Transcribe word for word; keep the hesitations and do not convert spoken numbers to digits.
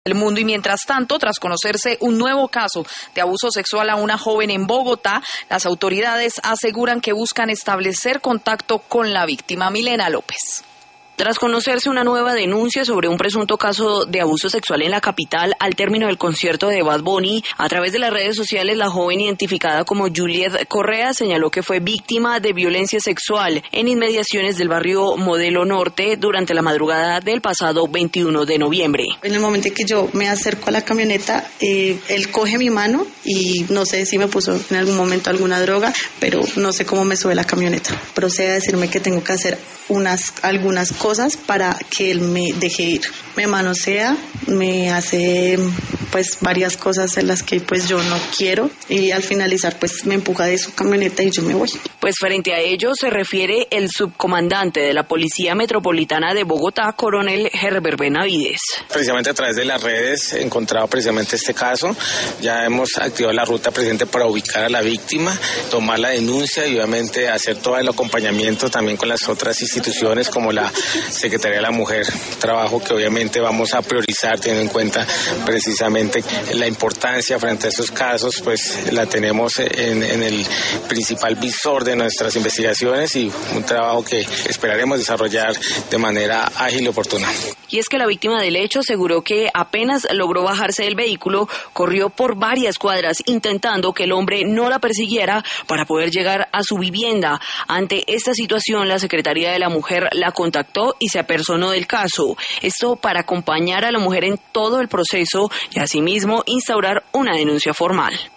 El mundo. Y mientras tanto, tras conocerse un nuevo caso de abuso sexual a una joven en Bogotá, las autoridades aseguran que buscan establecer contacto con la víctima. Milena López. Tras conocerse una nueva denuncia sobre un presunto caso de abuso sexual en la capital al término del concierto de Bad Bunny, a través de las redes sociales la joven identificada como Juliet Correa señaló que fue víctima de violencia sexual en inmediaciones del barrio Modelo Norte durante la madrugada del pasado veintiuno de noviembre. En el momento en que yo me acerco a la camioneta, eh, él coge mi mano y no sé si me puso en algún momento alguna droga, pero no sé cómo me sube la camioneta. Procede a decirme que tengo que hacer unas algunas cosas para que él me deje ir. Me manosea, me hace pues varias cosas en las que pues yo no quiero y al finalizar pues me empuja de su camioneta y yo me voy. Pues frente a ello se refiere el subcomandante de la Policía Metropolitana de Bogotá, coronel Herbert Benavides. Precisamente a través de las redes he encontrado precisamente este caso. Ya hemos activado la ruta presente para ubicar a la víctima, tomar la denuncia y obviamente hacer todo el acompañamiento también con las otras instituciones como la Secretaría de la Mujer, trabajo que obviamente vamos a priorizar teniendo en cuenta precisamente la importancia frente a estos casos, pues la tenemos en, en el principal visor de nuestras investigaciones y un trabajo que esperaremos desarrollar de manera ágil y oportuna. Y es que la víctima del hecho aseguró que apenas logró bajarse del vehículo, corrió por varias cuadras intentando que el hombre no la persiguiera para poder llegar a su vivienda. Ante esta situación, la Secretaría de la Mujer la contactó y se apersonó del caso. Esto para acompañar a la mujer en todo el proceso y asimismo instaurar una denuncia formal.